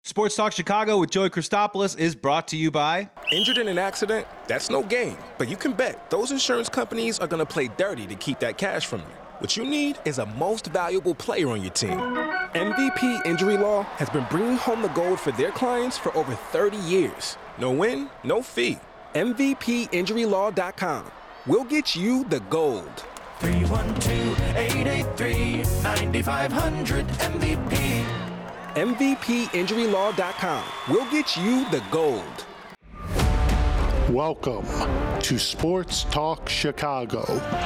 Sports Talk Chicago with Joey Christopoulos is brought to you by... Injured in an accident? That's no game. But you can bet those insurance companies are going to play dirty to keep that cash from you. What you need is a most valuable player on your team. MVP Injury Law has been bringing home the gold for their clients for over 30 years. No win, no fee. MVPInjuryLaw.com. We'll get you the gold. 312-883-9500 MVP. MVPInjuryLaw.com. We'll get you the gold. Welcome to Sports Talk Chicago.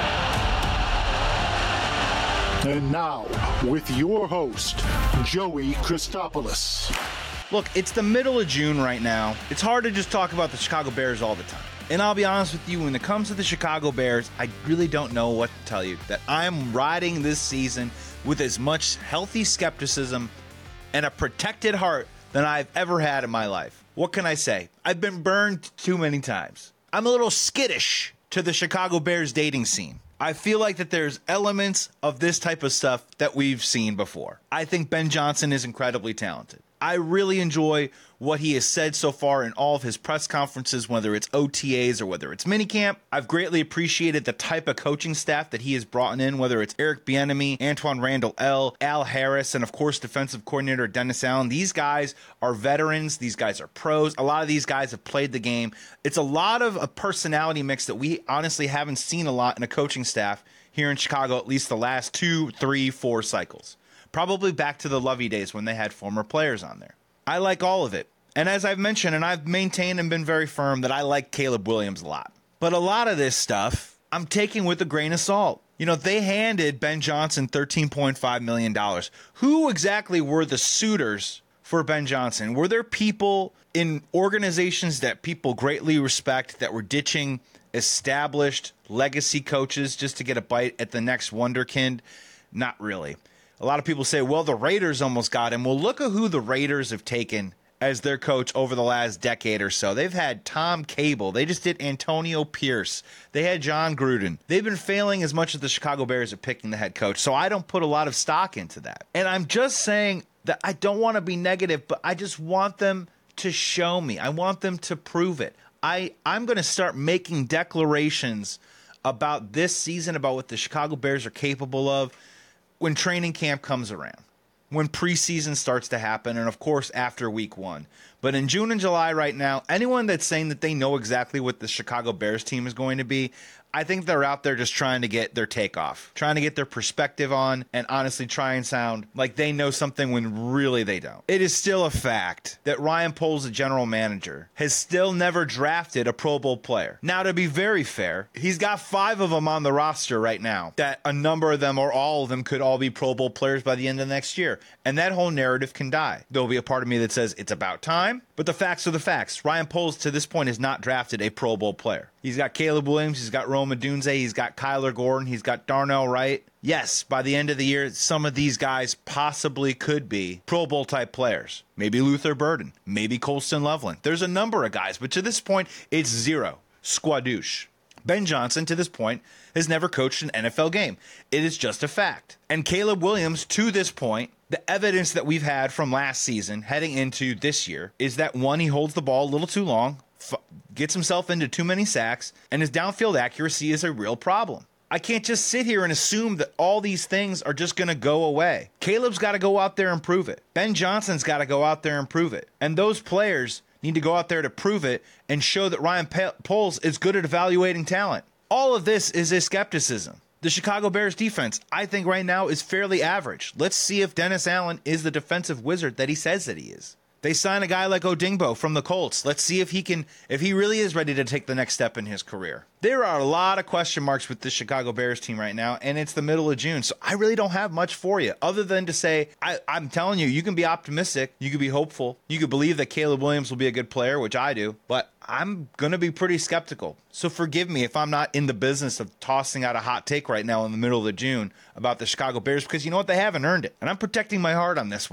And now, with your host, Joey Christopoulos. Look, it's the middle of June right now. It's hard to just talk about the Chicago Bears all the time. And I'll be honest with you, when it comes to the Chicago Bears, I really don't know what to tell you. That I'm riding this season with as much healthy skepticism and a protected heart than I've ever had in my life. What can I say? I've been burned too many times. I'm a little skittish to the Chicago Bears dating scene. I feel like that there's elements of this type of stuff that we've seen before. I think Ben Johnson is incredibly talented. I really enjoy what he has said so far in all of his press conferences, whether it's OTAs or whether it's minicamp. I've greatly appreciated the type of coaching staff that he has brought in, whether it's Eric Bieniemy, Antoine Randall L., Al Harris, and of course defensive coordinator Dennis Allen. These guys are veterans. These guys are pros. A lot of these guys have played the game. It's a lot of a personality mix that we honestly haven't seen a lot in a coaching staff here in Chicago, at least the last 2, 3, 4 cycles. Probably back to the Lovey days when they had former players on there. I like all of it. And as I've mentioned, and I've maintained and been very firm, that I like Caleb Williams a lot. But a lot of this stuff, I'm taking with a grain of salt. You know, they handed Ben Johnson $13.5 million. Who exactly were the suitors for Ben Johnson? Were there people in organizations that people greatly respect that were ditching established legacy coaches just to get a bite at the next wonderkind? Not really. A lot of people say, well, the Raiders almost got him. Well, look at who the Raiders have taken as their coach over the last decade or so. They've had Tom Cable. They just did Antonio Pierce. They had John Gruden. They've been failing as much as the Chicago Bears are picking the head coach. So I don't put a lot of stock into that. And I'm just saying that I don't want to be negative, but I just want them to show me. I want them to prove it. I'm going to start making declarations about this season, about what the Chicago Bears are capable of, when training camp comes around, when preseason starts to happen, and of course after week 1. But in June and July right now, anyone that's saying that they know exactly what the Chicago Bears team is going to be, I think they're out there just trying to get their take off, trying to get their perspective on, and honestly try and sound like they know something when really they don't. It is still a fact that Ryan Poles, the general manager, has still never drafted a Pro Bowl player. Now, to be very fair, he's got 5 of them on the roster right now, that a number of them or all of them could all be Pro Bowl players by the end of next year. And that whole narrative can die. There'll be a part of me that says it's about time, but the facts are the facts. Ryan Poles, to this point, has not drafted a Pro Bowl player. He's got Caleb Williams, he's got Rome Odunze, he's got Kyler Gordon, he's got Darnell Wright. Yes, by the end of the year, some of these guys possibly could be Pro Bowl type players. Maybe Luther Burden, maybe Colston Loveland. There's a number of guys, but to this point, it's zero. Squadouche. Ben Johnson, to this point, has never coached an NFL game. It is just a fact. And Caleb Williams, to this point, the evidence that we've had from last season heading into this year is that, one, he holds the ball a little too long, gets himself into too many sacks, and his downfield accuracy is a real problem. I can't just sit here and assume that all these things are just going to go away. Caleb's got to go out there and prove it. Ben Johnson's got to go out there and prove it. And those players need to go out there to prove it and show that Ryan Poles is good at evaluating talent. All of this is a skepticism. The Chicago Bears defense, I think right now, is fairly average. Let's see if Dennis Allen is the defensive wizard that he says that he is. They sign a guy like Odingbo from the Colts. Let's see if he really is ready to take the next step in his career. There are a lot of question marks with the Chicago Bears team right now, and it's the middle of June, so I really don't have much for you other than to say, I'm telling you, you can be optimistic, you can be hopeful, you can believe that Caleb Williams will be a good player, which I do, but I'm going to be pretty skeptical. So forgive me if I'm not in the business of tossing out a hot take right now in the middle of June about the Chicago Bears, because you know what? They haven't earned it. And I'm protecting my heart on this one. I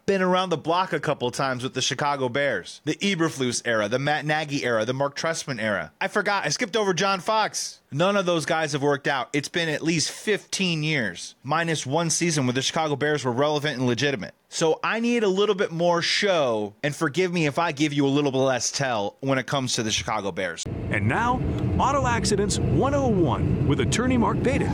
been around the block a couple times with the Chicago Bears. The Eberflus era, the Matt Nagy era, the Mark Trestman era. I forgot, I skipped over John Fox. None of those guys have worked out. It's been at least 15 years, minus one season where the Chicago Bears were relevant and legitimate. So I need a little bit more show, and forgive me if I give you a little bit less tell when it comes to the Chicago Bears. And now, Auto Accidents 101 with attorney Mark Baden.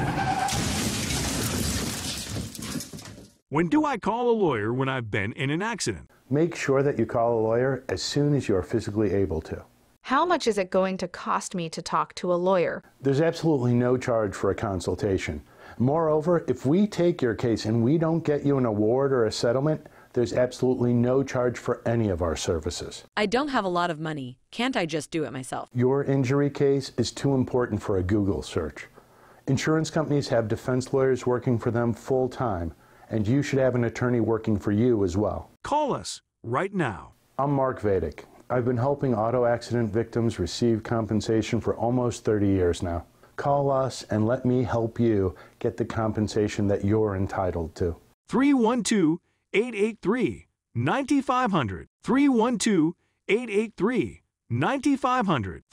When do I call a lawyer when I've been in an accident? Make sure that you call a lawyer as soon as you are physically able to. How much is it going to cost me to talk to a lawyer? There's absolutely no charge for a consultation. Moreover, if we take your case and we don't get you an award or a settlement, there's absolutely no charge for any of our services. I don't have a lot of money. Can't I just do it myself? Your injury case is too important for a Google search. Insurance companies have defense lawyers working for them full time, and you should have an attorney working for you as well. Call us right now. I'm Mark Vedic. I've been helping auto accident victims receive compensation for almost 30 years now. Call us and let me help you get the compensation that you're entitled to. 312-883-9500. 312-883-9500.